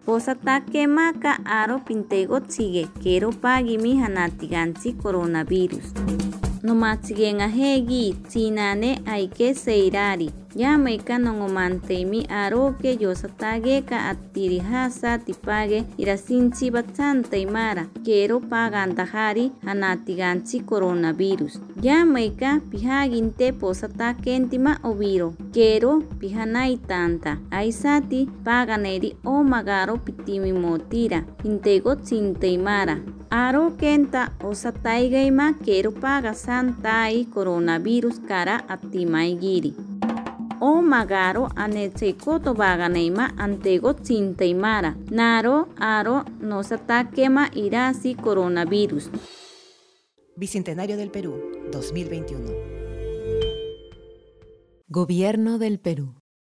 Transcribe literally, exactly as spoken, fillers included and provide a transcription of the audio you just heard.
Posataque maka aro pintego sigue quiero pagi mi hanatigansi coronavirus. No machigen ahegi chinane aike seirari. Ya meika nongomante mi aro que yo satage ka atirihasa tipage irasinchi batsante imara. Quiero pagandahari hanatigansi coronavirus. Ya meika pihaginte posatake entima obiro. Quiero pihanai tanta. Aisati paganeri o magaro pitimi motira. Intego chinte imara. Aro kenta osataigaima quiero paga santai coronavirus kara atimaigiri. O magaro anechekoto baganeima antego chinteimara. Naro aro nosatakema irasi coronavirus. Bicentenario del Perú, dos mil veintiuno. Gobierno del Perú.